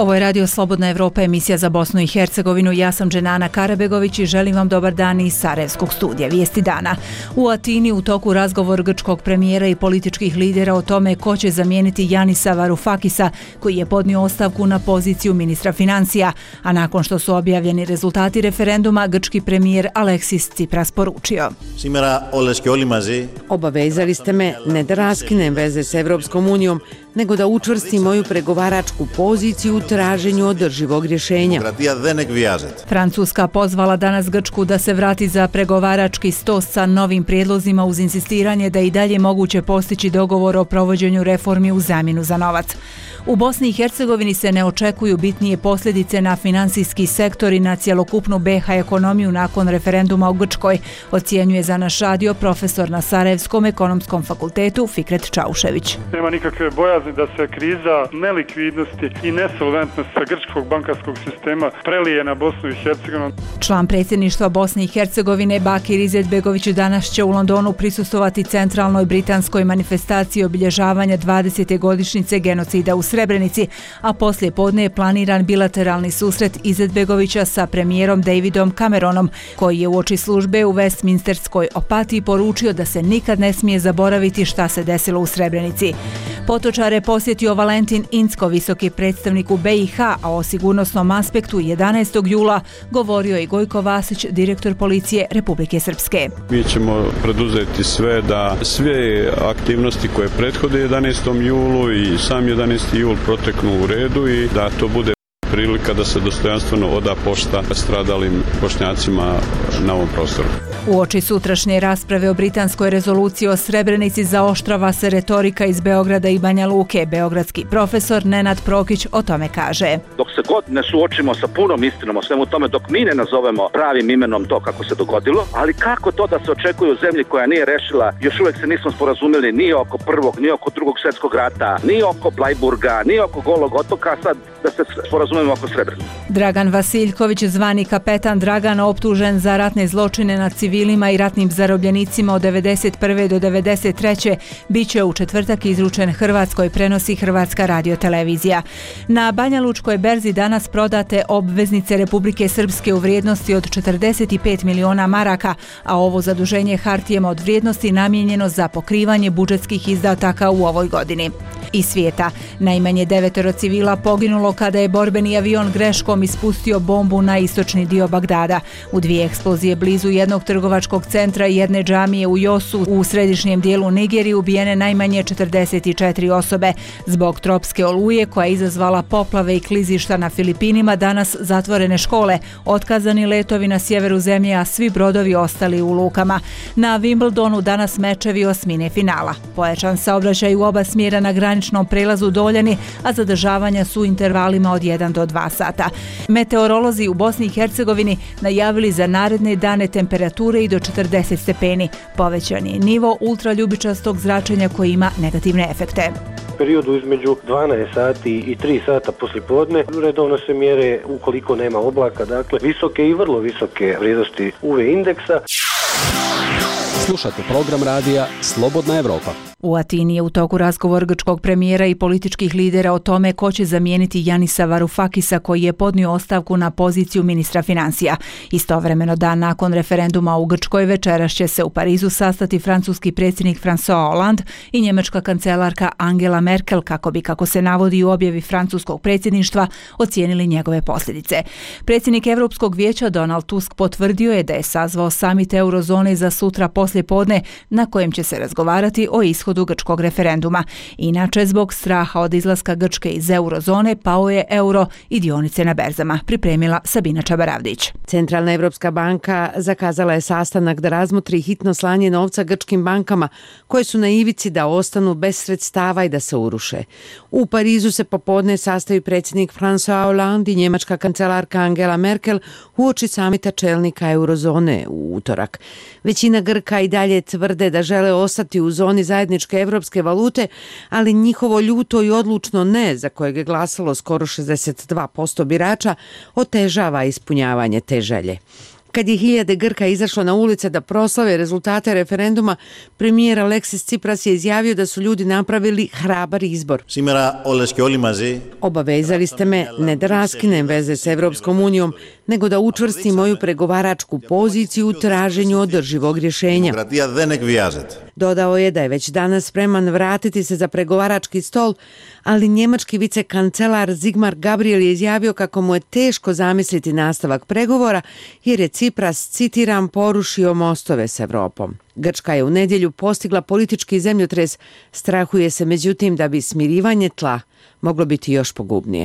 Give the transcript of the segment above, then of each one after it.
Ovo je Radio Slobodna Evropa, emisija za Bosnu i Hercegovinu. Ja sam Dženana Karabegović i želim vam dobar dan iz Sarajevskog studija. Vijesti dana. U Atini u toku razgovor grčkog premijera i političkih lidera o tome ko će zamijeniti Janisa Varoufakisa, koji je podnio ostavku na poziciju ministra financija. A nakon što su objavljeni rezultati referenduma, grčki premijer Aleksis Tsipras poručio: Obavezali ste me ne da raskinem veze s Evropskom unijom, nego da učvrstim moju pregovaračku poziciju u traženju održivog rješenja. Francuska pozvala danas Grčku da se vrati za pregovarački sto sa novim prijedlozima uz insistiranje da i dalje moguće postići dogovor o provođenju reformi u zamjenu za novac. U Bosni i Hercegovini se ne očekuju bitnije posljedice na financijski sektor i na cjelokupnu BiH ekonomiju nakon referenduma u Grčkoj, ocjenjuje za naš radio profesor na Sarajevskom ekonomskom fakultetu Fikret Čaušević. Nema nikakve bojazni da se kriza nelikvidnosti i nesolventnosti grčkog bankarskog sistema prelije na Bosnu i Hercegovinu. Član predsjedništva Bosne i Hercegovine Bakir Izetbegović danas će u Londonu prisustvovati centralnoj britanskoj manifestaciji obilježavanja 20. godišnjice genocida u Srebrenici, a poslije podne je planiran bilateralni susret Izetbegovića sa premijerom Davidom Cameronom, koji je uoči službe u Westminsterskoj Opatiji poručio da se nikad ne smije zaboraviti šta se desilo u Srebrenici. Potočare posjetio Valentin Incko, visoki predstavnik u BiH, a o sigurnosnom aspektu 11. jula govorio i Gojko Vasić, direktor policije Republike Srpske. Mi ćemo preduzeti sve da sve aktivnosti koje prethode 11. julu i sam 11. jul proteknu u redu i da to bude prilika da se dostojanstveno oda pošta stradalim Bošnjacima na ovom prostoru. Uoči sutrašnje rasprave o britanskoj rezoluciji o Srebrenici zaoštrava se retorika iz Beograda i Banja Luke. Beogradski profesor Nenad Prokić o tome kaže: Dok se god ne suočimo sa punom istinom o svemu tome, dok mi ne nazovemo pravim imenom to kako se dogodilo, ali kako to da se očekuje u zemlji koja nije rešila, još uvijek se nismo sporazumeli ni oko prvog, ni oko drugog svjetskog rata, ni oko Blajburga, ni oko Golog otoka, sad da se sporazumemo oko Srebrenice. Dragan Vasiljković, zvani kapetan Dragan, optužen za ratne zločine nad civilima i ratnim zarobljenicima od 1991. do 1993. biće u četvrtak izručen Hrvatskoj, prenosi Hrvatska radiotelevizija. Na Banjalučkoj berzi danas prodate obveznice Republike Srpske u vrijednosti od 45 miliona maraka, a ovo zaduženje hartijama od vrijednosti namijenjeno za pokrivanje budžetskih izdataka u ovoj godini. Iz svijeta, najmanje 9 civila poginulo kada je borbeni avion greškom ispustio bombu na istočni dio Bagdada. U 2 eksplozije blizu jednog trgovačkog centra i jedne džamije u Josu u središnjem dijelu Nigerije ubijene najmanje 44 osobe. Zbog tropske oluje koja je izazvala poplave i klizišta na Filipinima, danas zatvorene škole, otkazani letovi na sjeveru zemlje, a svi brodovi ostali u lukama. Na Wimbledonu danas mečevi osmine finala. Pojačan saobraćaj u oba smjera na graničnom prelazu Doljani, a zadržavanja su u intervalima od 1 do 2 sata. Meteorolozi u Bosni i Hercegovini najavili za naredne dane temperature i do 40 stepeni. Povećan je nivo ultraljubičastog zračenja koji ima negativne efekte. U periodu između 12 sati i 3 sata poslijepodne redovno se mjere, ukoliko nema oblaka, dakle visoke i vrlo visoke vrijednosti UV indeksa. Slušate program radija Slobodna Evropa. U Atini je u toku razgovor grčkog premijera i političkih lidera o tome ko će zamijeniti Janisa Varoufakisa, koji je podnio ostavku na poziciju ministra financija. Istovremeno, dan nakon referenduma u Grčkoj, večeras će se u Parizu sastati francuski predsjednik François Hollande i njemačka kancelarka Angela Merkel, kako bi, kako se navodi u objavi francuskog predsjedništva, ocijenili njegove posljedice. Predsjednik Europskog vijeća Donald Tusk potvrdio je da je sazvao samit eurozone za sutra poslijepodne, na kojem će se razgovarati o ishodu grčkog referenduma. Inače, zbog straha od izlaska Grčke iz eurozone, pao je euro i dionice na berzama, pripremila Sabina Čabaravdić. Centralna Evropska banka zakazala je sastanak da razmotri hitno slanje novca grčkim bankama koje su na ivici da ostanu bez sredstava i da se uruše. U Parizu se popodne sastaju predsjednik François Hollande i njemačka kancelarka Angela Merkel uoči samita čelnika eurozone u utorak. Većina Grka i dalje tvrde da žele ostati u zoni zajedničke evropske valute, ali njihovo ljuto i odlučno ne, za kojeg je glasalo skoro 62% birača, otežava ispunjavanje te želje. Kad je hiljade Grka izašlo na ulice da proslave rezultate referenduma, premijer Aleksis Tsipras je izjavio da su ljudi napravili hrabar izbor. Obavezali ste me ne da raskinem veze s Evropskom unijom, nego da učvrstim moju pregovaračku poziciju u traženju održivog rješenja. Dodao je da je već danas spreman vratiti se za pregovarački stol, ali njemački vicekancelar Sigmar Gabriel je izjavio kako mu je teško zamisliti nastavak pregovora jer je Tsipras, citiram, porušio mostove s Evropom. Grčka je u nedjelju postigla politički zemljotres, strahuje se međutim da bi smirivanje tla moglo biti još pogubnije.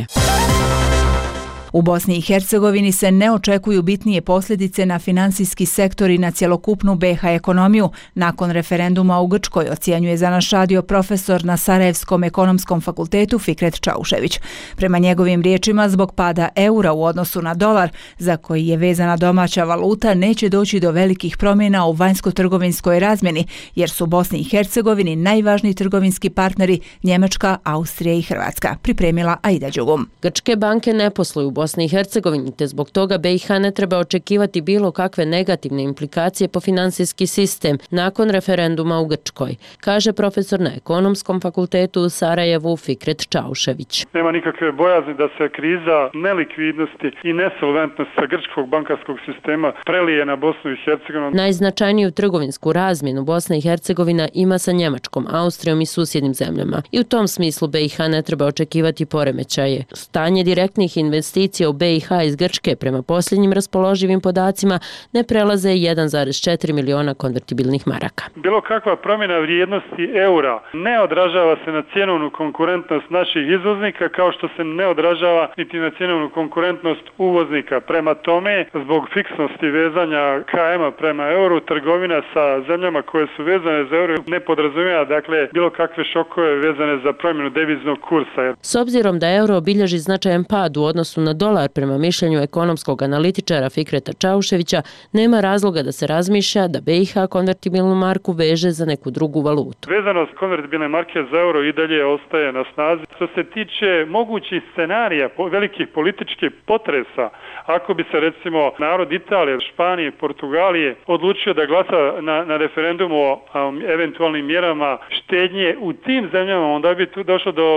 U Bosni i Hercegovini se ne očekuju bitnije posljedice na finansijski sektor i na cjelokupnu BiH ekonomiju nakon referenduma u Grčkoj, ocjenjuje za naš radio profesor na Sarajevskom ekonomskom fakultetu Fikret Čaušević. Prema njegovim riječima, zbog pada eura u odnosu na dolar, za koji je vezana domaća valuta, neće doći do velikih promjena u vanjsko-trgovinskoj razmjeni, jer su Bosni i Hercegovini najvažniji trgovinski partneri Njemačka, Austrija i Hrvatska. Pripremila Aida Đugum. Grčke banke ne posluju u Bosni i Hercegovini, te zbog toga BiH ne treba očekivati bilo kakve negativne implikacije po finansijski sistem nakon referenduma u Grčkoj, kaže profesor na ekonomskom fakultetu u Sarajevu Fikret Čaušević. Nema nikakve bojazni da se kriza nelikvidnosti i nesolventnost sa grčkog bankarskog sistema prelije na Bosnu i Hercegovinu. Najznačajniju trgovinsku razmjenu Bosna i Hercegovina ima sa Njemačkom, Austrijom i susjednim zemljama. I u tom smislu BiH ne treba očekivati poremećaje. Stanje direktnih investicija u BiH iz Grčke prema posljednjim raspoloživim podacima ne prelaze 1,4 miliona konvertibilnih maraka. Bilo kakva promjena vrijednosti eura ne odražava se na cjenovnu konkurentnost naših izvoznika kao što se ne odražava niti na cjenovnu konkurentnost uvoznika. Prema tome, zbog fiksnosti vezanja KM-a prema euru, trgovina sa zemljama koje su vezane za euro ne podrazumijeva bilo kakve šokove vezane za promjenu deviznog kursa. S obzirom da euro bilježi značajan pad u odnosu na dolar prema mišljenju ekonomskog analitičara Fikreta Čauševića, nema razloga da se razmišlja da BiH konvertibilnu marku veže za neku drugu valutu. Vezanost konvertibilne marke za euro i dalje ostaje na snazi. Što se tiče mogućih scenarija velikih političkih potresa, ako bi se recimo narod Italije, Španije, Portugalije odlučio da glasa na referendumu o eventualnim mjerama štednje u tim zemljama, onda bi tu došlo do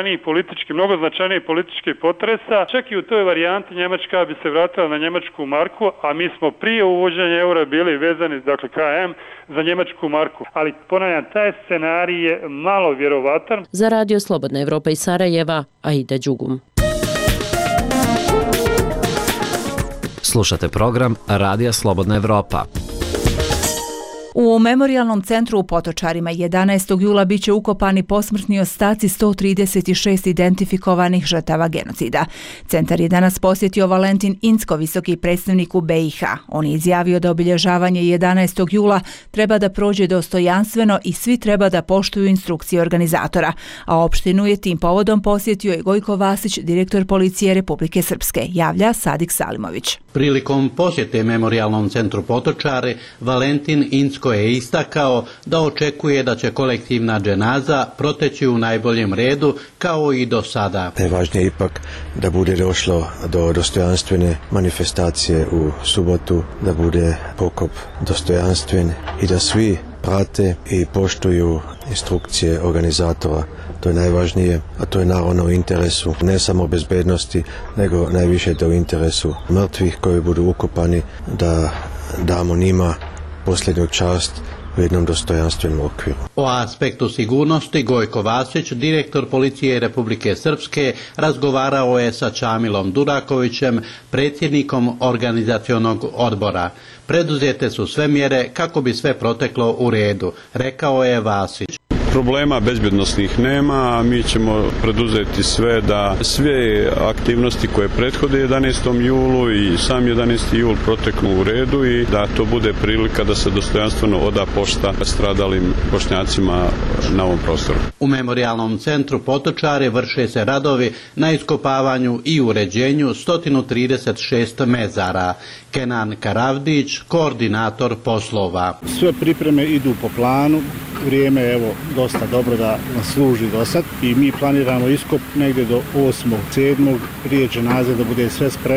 mnogo značajnijih političkih potresa. Čak i u toj varijanti Njemačka bi se vratila na njemačku marku, a mi smo prije uvođenja eura bili vezani, KM, za njemačku marku. Ali ponavljam, taj scenarij je malo vjerovatan. Za radio Slobodna Evropa iz Sarajeva, Aida Đugum. Slušate program Radija Slobodna Evropa. U Memorijalnom centru u Potočarima 11. jula biće ukopani posmrtni ostaci 136 identifikovanih žrtava genocida. Centar je danas posjetio Valentin Incko, visoki predstavnik u BiH. On je izjavio da obilježavanje 11. jula treba da prođe dostojanstveno i svi treba da poštuju instrukcije organizatora. A opštinu je tim povodom posjetio i Gojko Vasić, direktor policije Republike Srpske, javlja Sadik Salimović. Prilikom posjete Memorijalnom centru Potočare, Valentin Incko je istakao da očekuje da će kolektivna dženaza proteći u najboljem redu kao i do sada. Najvažnije je ipak da bude došlo do dostojanstvene manifestacije u subotu, da bude pokop dostojanstven i da svi prate i poštuju instrukcije organizatora. To je najvažnije, a to je naravno u interesu ne samo bezbednosti, nego najviše u interesu mrtvih koji budu ukopani, da damo njima posljednju čast u jednom dostojanstvenom okviru. O aspektu sigurnosti Gojko Vasić, direktor policije Republike Srpske, razgovarao je sa Čamilom Durakovićem, predsjednikom organizacionog odbora. Preduzete su sve mjere kako bi sve proteklo u redu, rekao je Vasić. Problema bezbjednosnih nema, a mi ćemo preduzeti sve da sve aktivnosti koje prethode 11. julu i sam 11. jul proteknu u redu i da to bude prilika da se dostojanstveno oda pošta stradalim Bošnjacima na ovom prostoru. U Memorijalnom centru Potočare vrše se radovi na iskopavanju i uređenju 136 mezara. Kenan Karavdić, koordinator poslova. Sve pripreme idu po planu, vrijeme je dosta dobro da nas služi do sad i mi planiramo iskop negdje do 8.7. prije dženaze da bude sve spremno.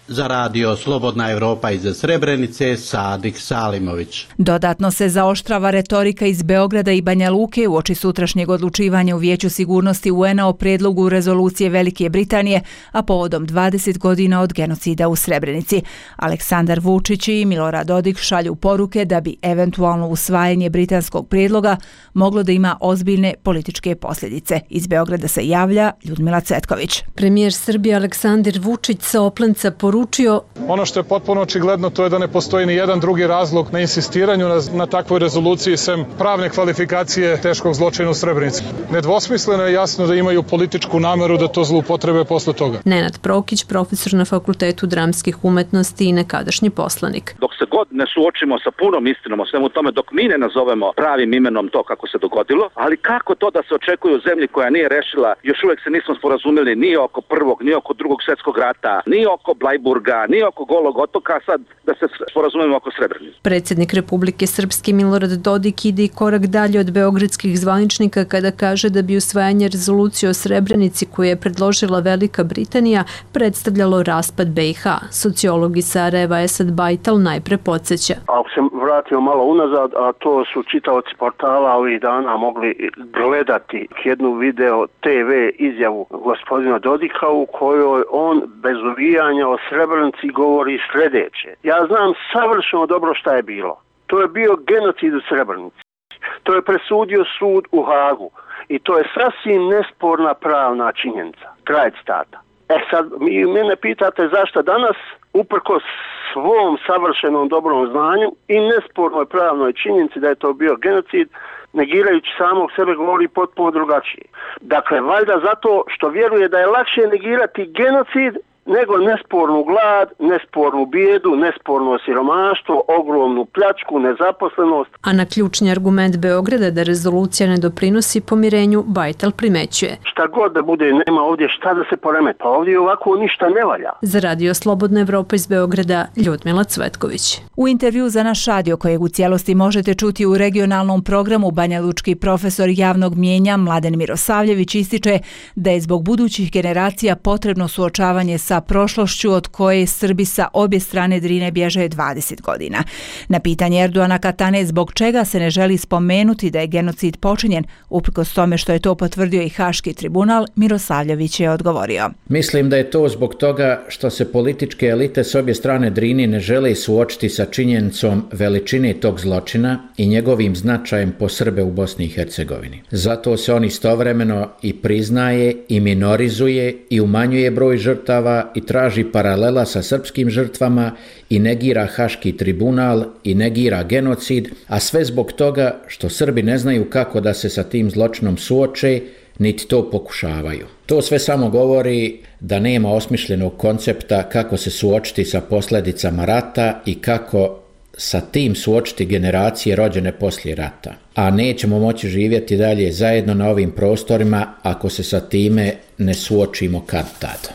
Za radio Slobodna Evropa iz Srebrenice, Sadik Salimović. Dodatno se zaoštrava retorika iz Beograda i Banja Luke uoči sutrašnjeg odlučivanja u Vijeću sigurnosti UN-a o predlogu rezolucije Velike Britanije, a povodom 20 godina od genocida u Srebrenici. Aleksandar Vučić i Milorad Dodik šalju poruke da bi eventualno usvajanje britanskog prijedloga moglo da ima ozbiljne političke posljedice. Iz Beograda se javlja Ljudmila Cvetković. Premijer Srbije Aleksandar Vučić sa Oplenca poručio: ono što je potpuno očigledno to je da ne postoji ni jedan drugi razlog na insistiranju na takvoj rezoluciji sem pravne kvalifikacije teškog zločina u Srebrenici. Nedvosmisleno je jasno da imaju političku nameru da to zloupotrebe posle toga. Nenad Prokić, profesor na Fakultetu dramskih umetnosti i nekadašnji poslanik. Dok se god ne suočimo sa punom istinom o svemu tome, dok mi ne nazovemo pravim imenom to kako se dogodilo, ali kako to da se očekuje u zemlji koja nije rešila, još uvek se nismo sporazumeli ni oko prvog, ni oko drugog svjetskog rata, ni oko Blajburga, ni oko Golog otoka, sad da se sporazumemo oko Srebrenice. Predsjednik Republike Srpske Milorad Dodik ide i korak dalje od beogradskih zvaničnika kada kaže da bi usvajanje rezolucije o Srebrenici koju je predložila Velika Britanija predstavljalo raspad BiH. Sociolog iz Sarajeva Esad Bajtal najpre podsjeća. Ako se vratimo malo unazad, a to su čitaoci portala ovih dana mogli gledati jednu video TV izjavu gospodina Dodika u kojoj on bez uvijanja o Srebrenici govori sljedeće. Ja znam savršeno dobro šta je bilo. To je bio genocid u Srebrenici. To je presudio sud u Hagu i to je sasvim nesporna pravna činjenica. Kraj citata. Sad, mene pitate zašto danas, uprkos svom savršenom dobrom znanju i nespornoj pravnoj činjenici da je to bio genocid, negirajući samog sebe govori potpuno drugačije. Dakle, valjda zato što vjeruje da je lakše negirati genocid nego nespornu glad, nespornu bijedu, nesporno siromaštvo, ogromnu pljačku, nezaposlenost. A na ključni argument Beograda da rezolucija ne doprinosi pomirenju, Bajtal primećuje: šta god da bude, nema ovdje šta da se poremeti, pa ovdje ovako ništa ne valja. Za radio Slobodna Evropa iz Beograda, Ljudmila Cvetković. U intervju za naš radio, kojeg u cijelosti možete čuti u regionalnom programu, banjalučki profesor javnog mnijenja Mladen Mirosavljević ističe da je zbog budućih generacija potrebno suočavanje sa prošlošću od koje Srbi sa obje strane Drine bježe 20 godina. Na pitanje Erdoana Katane zbog čega se ne želi spomenuti da je genocid počinjen, uprkos tome što je to potvrdio i Haški tribunal, Mirosavljević je odgovorio: mislim da je to zbog toga što se političke elite s obje strane Drine ne žele suočiti sa činjenicom veličine tog zločina i njegovim značajem po Srbe u Bosni i Hercegovini. Zato se on istovremeno i priznaje i minorizuje i umanjuje broj žrtava i traži paralela sa srpskim žrtvama i negira Haški tribunal i negira genocid, a sve zbog toga što Srbi ne znaju kako da se sa tim zločinom suoče, niti to pokušavaju. To sve samo govori da nema osmišljenog koncepta kako se suočiti sa posljedicama rata i kako sa tim suočiti generacije rođene poslije rata. A nećemo moći živjeti dalje zajedno na ovim prostorima ako se sa time ne suočimo kad-tad.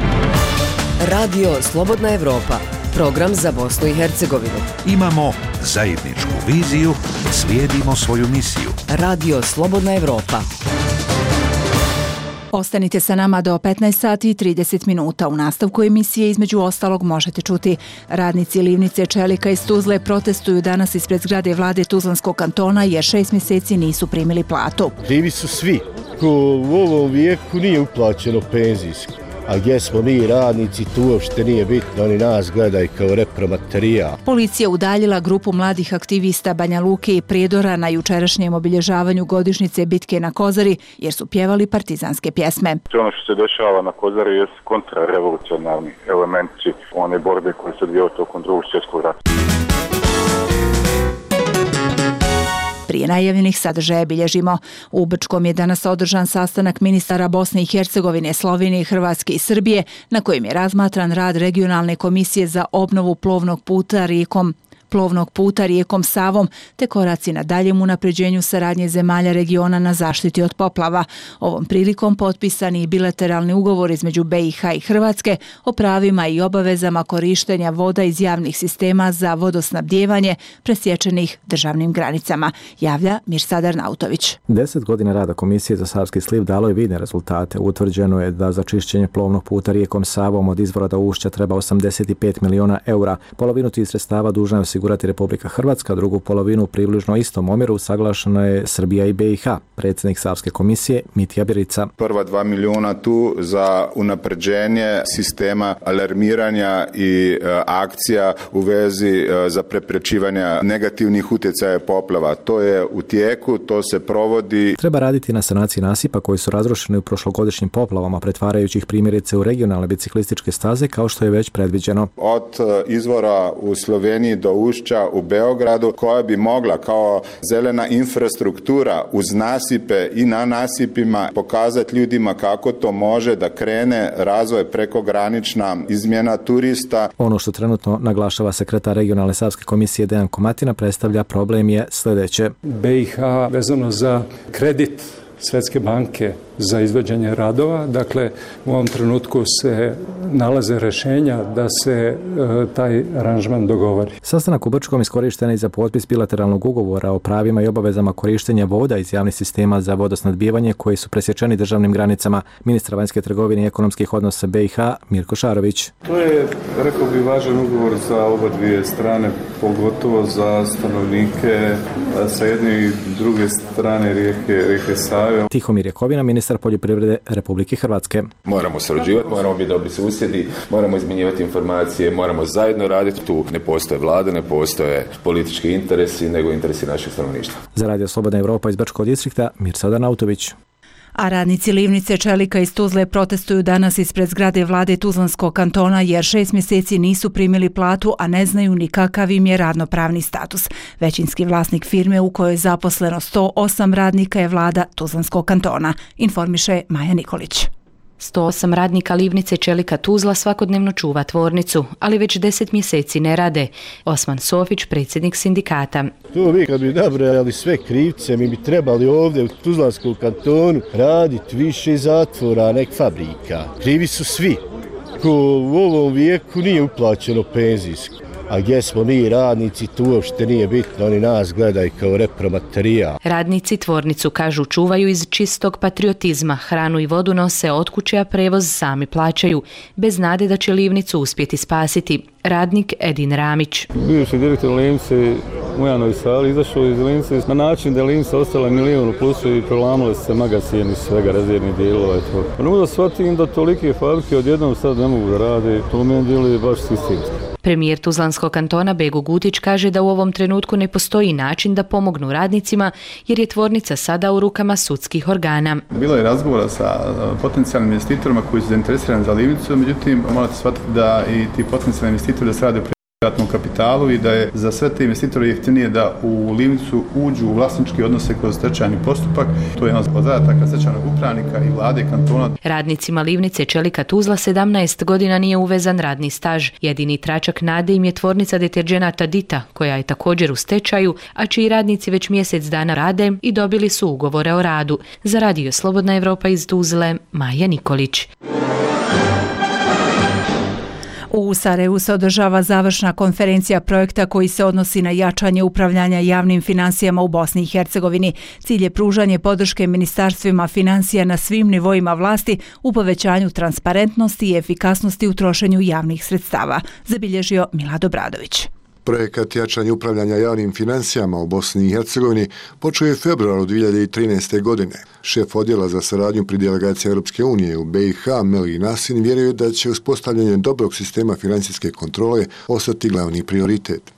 Radio Slobodna Evropa, program za Bosnu i Hercegovinu. Imamo zajedničku viziju, slijedimo svoju misiju. Radio Slobodna Evropa. Ostanite sa nama do 15 sati i 30 minuta. U nastavku emisije između ostalog možete čuti: radnici livnice čelika iz Tuzle protestuju danas ispred zgrade vlade Tuzlanskog kantona jer 6 mjeseci nisu primili platu. Krivi su svi. U ovom vijeku nije uplaćeno penzijsko. A gdje smo mi radnici, tu uopšte nije bitno, oni nas gledaju kao repromaterijal. Policija udaljila grupu mladih aktivista Banja Luke i Prijedora na jučerašnjem obilježavanju godišnjice bitke na Kozari jer su pjevali partizanske pjesme. Ono što se dešava na Kozari je kontrarevolucionarni elementi one borbe koje se odvijaju tokom Drugog svjetskog rata. Prije najavljenih sadržaja bilježimo: u Brčkom je danas održan sastanak ministara Bosne i Hercegovine, Slovenije, Hrvatske i Srbije, na kojem je razmatran rad regionalne komisije za obnovu plovnog puta rijekom plovnog puta rijekom Savom te koraci na daljem unapređenju saradnje zemalja regiona na zaštiti od poplava. Ovom prilikom potpisani i bilateralni ugovor između BiH i Hrvatske o pravima i obavezama korištenja voda iz javnih sistema za vodosnabdijevanje presječenih državnim granicama, javlja Mirsadar Nautović. 10 godina rada Komisije za Savski sliv dalo je vidne rezultate. Utvrđeno je da za čišćenje plovnog puta rijekom Savom od izvora do ušća treba 85 miliona eura. Polovinu tih sredstava dužna je osigurati Republika Hrvatska, drugu polovinu u približno istom omjeru saglašena je Srbija i BiH. Predsjednik Savske komisije Mitja Birica. Prva 2 miliona tu za unapređenje sistema alarmiranja i akcija u vezi za preprečivanje negativnih utjecaja poplava. To je u tijeku, to se provodi. Treba raditi na sanaciji nasipa koji su razrušeni u prošlogodišnjim poplavama, pretvarajući ih primjerice u regionalne biciklističke staze kao što je već predviđeno. Od izvora u Sloveniji do ušća u Beogradu, koja bi mogla kao zelena infrastruktura uz nasipe i na nasipima pokazati ljudima kako to može da krene razvoj prekogranična izmjena turista. Ono što trenutno naglašava sekretar regionalne Savske komisije Dejan Komatina predstavlja problem je sljedeće. BiH vezano za kredit Svjetske banke za izvođenje radova. Dakle, u ovom trenutku se nalaze rješenja da se taj aranžman dogovori. Sastanak u Brčkom iskorišten je za potpis bilateralnog ugovora o pravima i obavezama korištenja voda iz javnih sistema za vodosnadbijevanje koji su presječeni državnim granicama. Ministar vanjske trgovine i ekonomskih odnosa BiH Mirko Šarović. To je, rekao bi, važan ugovor za oba dvije strane, pogotovo za stanovnike sa jedne i druge strane rijeke Save. Tihomir Jakovina, ministar poljoprivrede Republike Hrvatske. Moramo surađivati, moramo biti dobri susjedi, moramo izmjenjivati informacije, moramo zajedno raditi. Tu ne postoje vlade, ne postoje politički interesi, nego interesi našeg stanovništva. Za Radio Slobodna Evropa iz Brčkog distrikta, Mirsadar Nautović. A radnici livnice čelika iz Tuzle protestuju danas ispred zgrade vlade Tuzlanskog kantona jer 6 mjeseci nisu primili platu, a ne znaju ni kakav im je radnopravni status. Većinski vlasnik firme u kojoj je zaposleno 108 radnika je vlada Tuzlanskog kantona, informiše Maja Nikolić. 108 radnika livnice čelika Tuzla svakodnevno čuva tvornicu, ali već 10 mjeseci ne rade. Osman Sofić, predsjednik sindikata. To vi kad bi nabrajali sve krivce, mi bi trebali ovdje u Tuzlanskom kantonu raditi više zatvora nek fabrika. Krivi su svi. Ko u ovom vijeku nije uplaćeno penzijsko. A gdje smo mi radnici, tu uopšte nije bitno, oni nas gledaju kao repromaterijal. Radnici tvornicu, kažu, čuvaju iz čistog patriotizma, hranu i vodu nose od kuće, a prevoz sami plaćaju, bez nade da će livnicu uspjeti spasiti. Radnik Edin Ramić. Bivši direktor livnice u Janoj sali izašao iz livnice na način da je livnica ostala milion u plusu i prelamale se magazini svega rezervnih dijelova i to. Pa ne mogu da shvatim da tolike fabrike odjednom sad ne mogu da rade, to meni djeluje baš sistemski. Premijer Tuzlanskog kantona Bego Gutić kaže da u ovom trenutku ne postoji način da pomognu radnicima jer je tvornica sada u rukama sudskih organa. Bilo je razgovora sa potencijalnim investitorima koji su zainteresirani za livnicu, međutim morate shvatiti da i ti potencijalni investitori da se rade o privatnom kapitalu i da je za sve te investitore jeftinije da u livnicu uđu u vlasnički odnose kroz stečajni postupak. To je jedan od zadataka stečajnog upravnika i vlade kantona. Radnicima livnice čelika Tuzla 17 godina nije uvezan radni staž. Jedini tračak nade im je tvornica deterđenata Dita, koja je također u stečaju, a čiji radnici već mjesec dana rade i dobili su ugovore o radu. Za Radio Slobodna Evropa iz Tuzle, Maja Nikolić. U Sarajevu se održava završna konferencija projekta koji se odnosi na jačanje upravljanja javnim financijama u Bosni i Hercegovini. Cilj je pružanje podrške ministarstvima financija na svim nivoima vlasti u povećanju transparentnosti i efikasnosti u trošenju javnih sredstava, zabilježio Milad Obradović. Projekat jačanja upravljanja javnim financijama u Bosni i Hercegovini počeo je u februaru 2013. godine. Šef odjela za saradnju pri delegaciji Europske unije u BiH, Meli Nasin, vjeruje da će uspostavljanje dobrog sistema financijske kontrole ostati glavni prioritet.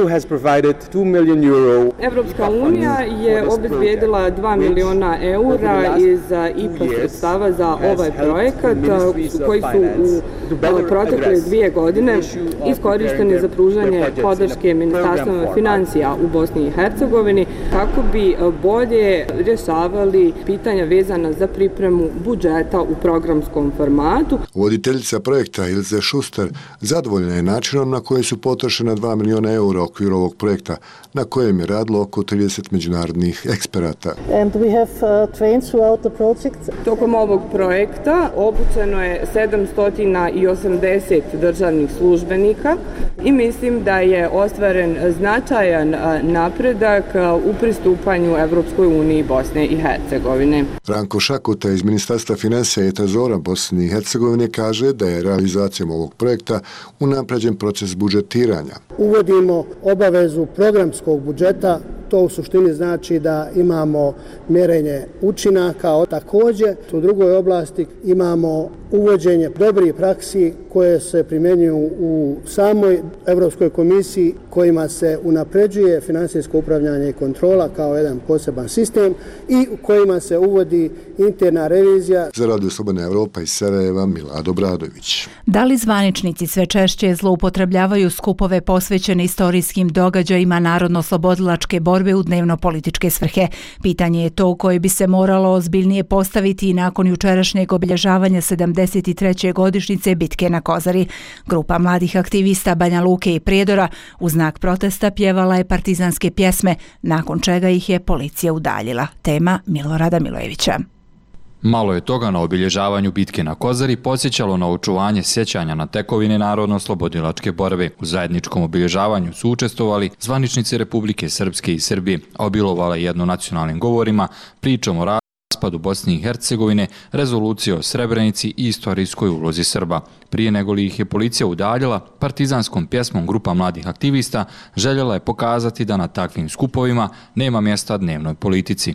Evropska unija je obezbijedila 2 miliona eura iz IPA sredstava za ovaj projekat koji su u protekle 2 godine iskorišteni za pružanje podrške podrške Ministarstvom financija u Bosni i Hercegovini kako bi bolje rješavali pitanja vezana za pripremu budžeta u programskom formatu. Voditeljica projekta Ilze Šuster zadovoljna je načinom na koji su potrošena 2 miliona eura u okviru ovog projekta, na kojem je radilo oko 30 međunarodnih eksperata. Tokom ovog projekta obučeno je 780 državnih službenika i mislim da je ostvaren značajan napredak u pristupanju Evropskoj uniji Bosne i Hercegovine. Ranko Šakuta iz Ministarstva financija i trezora Bosne i Hercegovine kaže da je realizacijom ovog projekta unapređen proces budžetiranja. Uvodimo obavezu programskog budžeta, to u suštini znači da imamo mjerenje učinaka. Također, u drugoj oblasti imamo uvođenje dobrih praksi koje se primjenjuju u samoj Europskoj komisiji, kojima se unapređuje financijsko upravljanje i kontrola kao jedan poseban sistem i u kojima se uvodi interna revizija. Za Radio Slobodna Evropa iz Sarajeva, Milado Bradović. Da li zvaničnici sve češće zloupotrebljavaju skupove posvećene istorijskim događajima narodno-oslobodilačke borbe u dnevno-političke svrhe? Pitanje je to koje bi se moralo ozbiljnije postaviti i nakon jučerašnjeg obilježavanja 73. godišnjice bitke na Kozari. Grupa mladih aktivista Banja Luke i Prijedora u znak protesta pjevala je partizanske pjesme, nakon čega ih je policija udaljila. Tema Milorada Milojevića. Malo je toga na obilježavanju bitke na Kozari podsjećalo na očuvanje sjećanja na tekovine narodno-oslobodilačke borbe. U zajedničkom obilježavanju su učestvovali zvaničnici Republike Srpske i Srbije, obilovale jednonacionalnim govorima, pričom o raspadu Bosne i Hercegovine, rezolucije o Srebrenici i istorijskoj ulozi Srba. Prije nego li ih je policija udaljila, partizanskom pjesmom grupa mladih aktivista željela je pokazati da na takvim skupovima nema mjesta dnevnoj politici.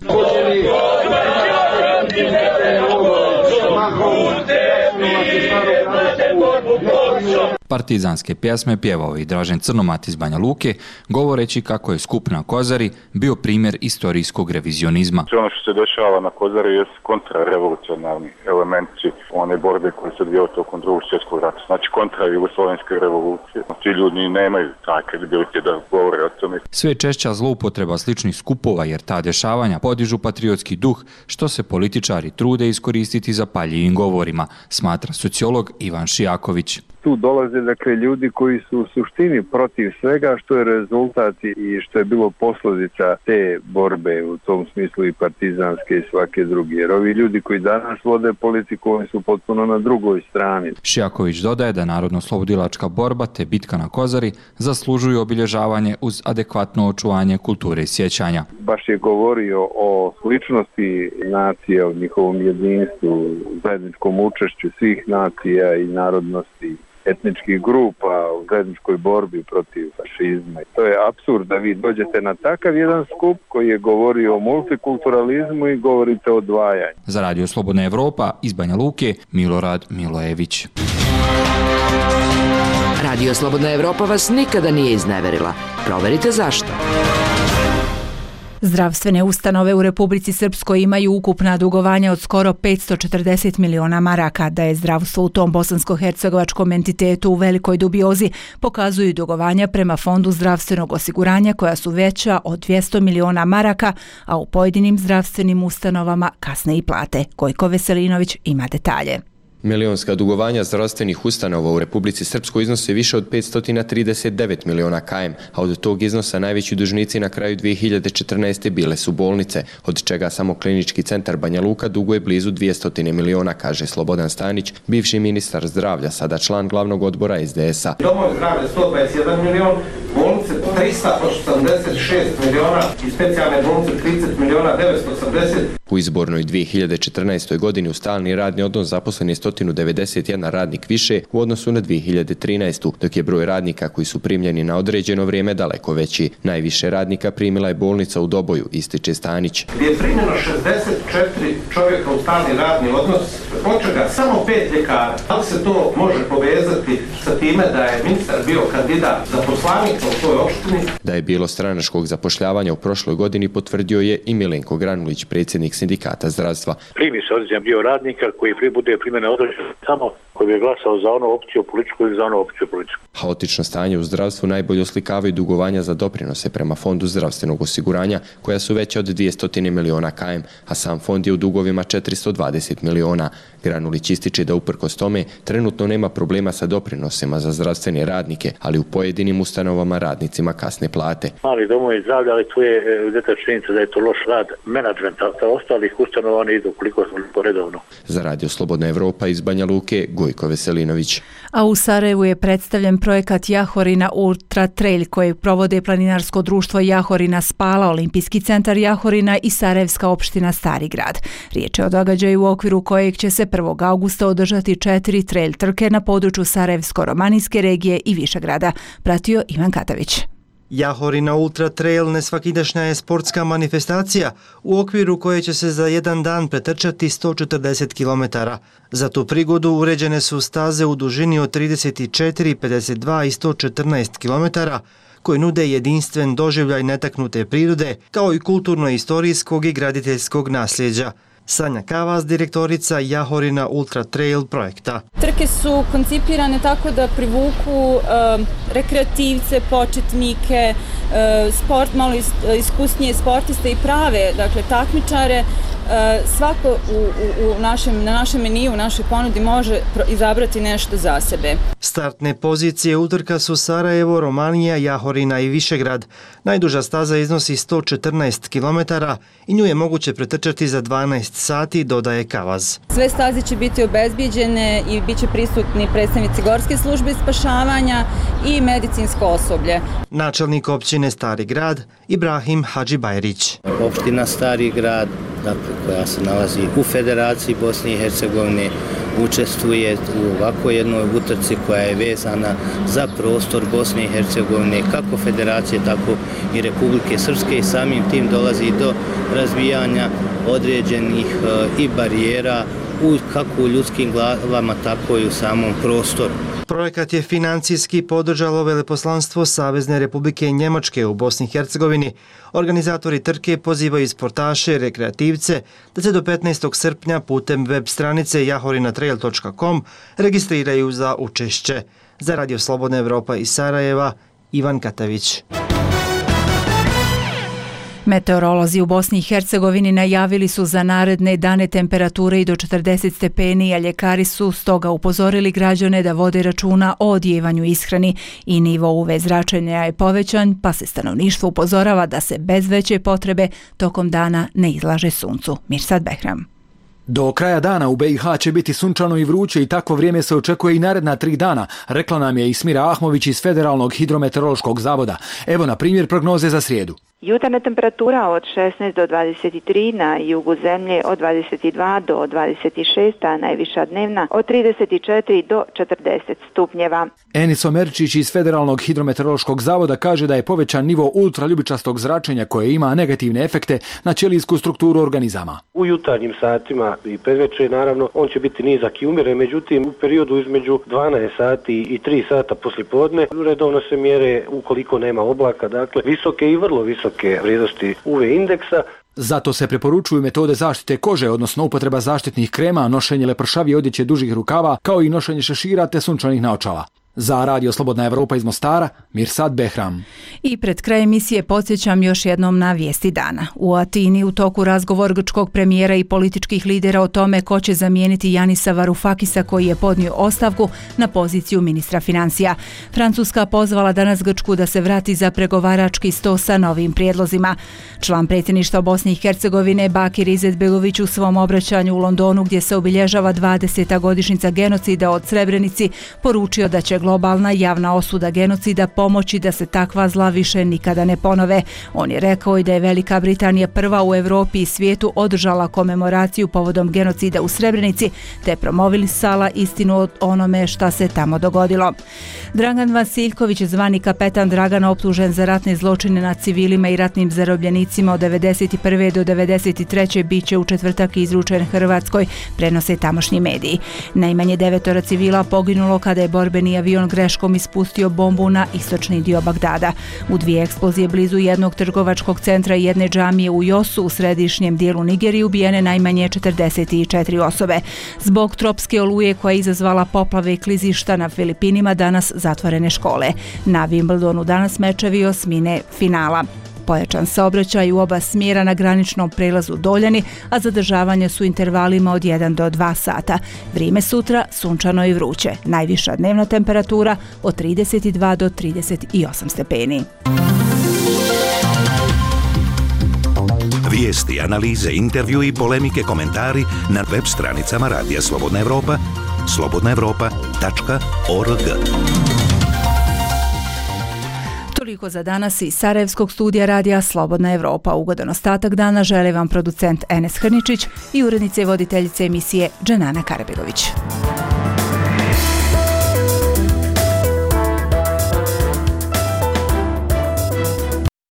Partizanske pjesme pjevao i Dražen Crnomat iz Banja Luke, govoreći kako je skup na Kozari bio primjer istorijskog revizionizma. Ono što se dešava na Kozari je kontrarevolucionarni elementi one borbe koje se odvijaju tokom Drugog svjetskog rata. Znači kontra jugoslovenske revolucije. Ti ljudi nemaju taj kredibilitet da govore o tome. Sve češća zloupotreba sličnih skupova jer ta dešavanja podižu patriotski duh, što se političari trude iskoristiti za paljivim govorima, smatra sociolog Ivan Šijaković. Tu dolaze ljudi koji su u suštini protiv svega što je rezultat i što je bilo posljedica te borbe, u tom smislu i partizanske i svake druge. Jer ovi ljudi koji danas vode politiku, oni su potpuno na drugoj strani. Šijaković dodaje da narodno-oslobodilačka borba te bitka na Kozari zaslužuju obilježavanje uz adekvatno očuvanje kulture i sjećanja. Baš je govorio o sličnosti nacije, o njihovom jedinstvu, zajedničkom učešću svih nacija i narodnosti, etničkih grupa u zajedničkoj borbi protiv fašizma. To je apsurd da vi dođete na takav jedan skup koji je govorio o multikulturalizmu i govorite o odvajanju. Za Radio Slobodna Evropa iz Banja Luke, Milorad Milojević. Radio Slobodna Evropa vas nikada nije izneverila. Proverite zašto. Zdravstvene ustanove u Republici Srpskoj imaju ukupna dugovanja od skoro 540 miliona maraka. Da je zdravstvo u tom bosansko-hercegovačkom entitetu u velikoj dubiozi, pokazuju dugovanja prema Fondu zdravstvenog osiguranja koja su veća od 200 miliona maraka, a u pojedinim zdravstvenim ustanovama kasne i plate. Gojko Veselinović ima detalje. Milionska dugovanja zdravstvenih ustanova u Republici Srpskoj iznose više od 539 miliona km, a od tog iznosa najveći dužnici na kraju 2014. bile su bolnice, od čega samo klinički centar Banja Luka duguje blizu 200 miliona, kaže Slobodan Stanić, bivši ministar zdravlja, sada član glavnog odbora SDS-a. Domov zdravlja 121 milion, bolnice 386 miliona i specijalne bolnice 30 miliona 980. U izbornoj 2014. godini u stalni radni odnos zaposlen je 191 radnik više u odnosu na 2013. dok je broj radnika koji su primljeni na određeno vrijeme daleko veći. Najviše radnika primila je bolnica u Doboju, ističe Stanić. Gdje je primljeno 64 čovjeka u stalni radni odnos, od čega samo 5 ljekara. Da li se to može povezati sa time da je ministar bio kandidat za poslanika u toj opštini? Da je bilo stranačkog zapošljavanja u prošloj godini potvrdio je i Milenko Granulić, predsjednik sindikata zdravstva. Primi se određen bio radnika koji bude primjena određen samo koji bi glasao za ono opciju političku ili za ono opciju političku. Haotično stanje u zdravstvu najbolje oslikavaju dugovanja za doprinose prema Fondu zdravstvenog osiguranja, koja su veća od 200 miliona km, a sam fond je u dugovima 420 miliona. Granulić ističe da uprkos tome trenutno nema problema sa doprinosima za zdravstvene radnike, ali u pojedinim ustanovama radnicima kasne plate. Mali domovi zdravlja, ali tu je činjenica da je to loš rad menadžmenta, sa ostalih ustanova ne idu koliko smo redovno. Za Radio Slobodna Evropa iz Banja Luke, Gojko Veselinović. A u Sarajevu je predstavljen projekat Jahorina Ultra Trail koji provode planinarsko društvo Jahorina Spala, Olimpijski centar Jahorina i Sarajevska opština Stari grad. Riječ je o događaju u okviru kojeg će se 1. augusta održati 4 trail trke na području Sarajevsko-romanijske regije i Višegrada. Pratio Ivan Katavić. Jahorina Ultra Trail nesvakidašnja je sportska manifestacija u okviru koje će se za jedan dan pretrčati 140 km. Za tu prigodu uređene su staze u dužini od 34, 52 i 114 km koje nude jedinstven doživljaj netaknute prirode kao i kulturno-istorijskog i graditeljskog nasljeđa. Sanja Kavas, direktorica Jahorina Ultra Trail projekta. Trke su koncipirane tako da privuku rekreativce, početnike, sport, malo iskusnije sportiste i prave, dakle, takmičare. Svako na našem meniju, u našoj ponudi može izabrati nešto za sebe. Startne pozicije utrka su Sarajevo, Romanija, Jahorina i Višegrad. Najduža staza iznosi 114 km i nju je moguće pretrčati za 12 sati, dodaje Kavaz. Sve staze će biti obezbijeđene i bit će prisutni predstavnici Gorske službe spašavanja i medicinsko osoblje. Načelnik općine Stari grad Ibrahim Hadžibajrić. Opština Stari grad, koja se nalazi u Federaciji Bosne i Hercegovine, učestvuje u ovako jednoj utrci koja je vezana za prostor Bosne i Hercegovine, kako Federacije, tako i Republike Srpske, i samim tim dolazi do razvijanja određenih i barijera kako u ljudskim glavama, tako i u samom prostoru. Projekat je financijski podržalo Veleposlanstvo Savezne Republike Njemačke u Bosni i Hercegovini. Organizatori trke pozivaju sportaše i rekreativce da se do 15. srpnja putem web stranice jahorinatrail.com registriraju za učešće. Za Radio Slobodna Evropa iz Sarajeva, Ivan Katavić. Meteorolozi u Bosni i Hercegovini najavili su za naredne dane temperature i do 40 stepeni, a ljekari su stoga upozorili građane da vode računa o odjevanju ishrani i nivo UV zračenja je povećan, pa se stanovništvo upozorava da se bez veće potrebe tokom dana ne izlaže suncu. Mirsad Behram. Do kraja dana u BiH će biti sunčano i vruće i takvo vrijeme se očekuje i naredna 3 dana, rekla nam je Ismira Ahmović iz Federalnog hidrometeorološkog zavoda. Evo na primjer prognoze za srijedu. Jutarnja temperatura od 16 do 23, na jugu zemlje od 22 do 26, a najviša dnevna od 34 do 40 stupnjeva. Eniso Merčić iz Federalnog hidrometeorološkog zavoda kaže da je povećan nivo ultraljubičastog zračenja koje ima negativne efekte na ćelijsku strukturu organizama. U jutarnjim satima i predvečer naravno on će biti nizak i umjeren, međutim u periodu između 12 sati i 3 sata poslijepodne redovno se mjere ukoliko nema oblaka, dakle visoke i vrlo visoke vrijednosti UV indeksa. Zato se preporučuju metode zaštite kože, odnosno upotreba zaštitnih krema, nošenje lepršavije odjeće dužih rukava, kao i nošenje šešira te sunčanih naočala. Za Radio Slobodna Evropa iz Mostara, Mirsad Behram. I pred kraj emisije podsjećam još jednom na vijesti dana. U Atini u toku razgovor grčkog premijera i političkih lidera o tome ko će zamijeniti Janisa Varufakisa koji je podnio ostavku na poziciju ministra financija. Francuska pozvala danas Grčku da se vrati za pregovarački sto sa novim prijedlozima. Član predsjedništva Bosne i Hercegovine Bakir Izetbegović u svom obraćanju u Londonu gdje se obilježava 20. godišnjica genocida od Srebrenici poručio da će globalna javna osuda genocida pomoći da se takva zla više nikada ne ponove. On je rekao i da je Velika Britanija prva u Europi i svijetu održala komemoraciju povodom genocida u Srebrenici te promovisala istinu o onome šta se tamo dogodilo. Dragan Vasiljković, zvani kapetan Dragan, optužen za ratne zločine nad civilima i ratnim zarobljenicima od 1991. do 1993. bit će u četvrtak izručen Hrvatskoj, prenose tamošnji mediji. Najmanje 9 civila poginulo kada je borbeni avion avion greškom ispustio bombu na istočni dio Bagdada. U 2 eksplozije blizu jednog trgovačkog centra i jedne džamije u Josu u središnjem dijelu Nigerije ubijene najmanje 44 osobe. Zbog tropske oluje koja je izazvala poplave i klizišta na Filipinima, danas zatvorene škole. Na Wimbledonu danas mečevi osmine finala. Pojačan saobraćaj u oba smjera na graničnom prelazu Doljani, a zadržavanja su intervalima od 1 do 2 sata. Vrijeme sutra sunčano i vruće. Najviša dnevna temperatura od 32 do 38 stepeni. Vijesti, analize, intervju i polemike, komentari na web stranicama Radija Slobodna Evropa, slobodnaevropa.org. Toliko za danas iz Sarajevskog studija Radija Slobodna Evropa. Ugodan ostatak dana želi vam producent Enes Hrničić i urednice i voditeljice emisije Dženana Karabilović.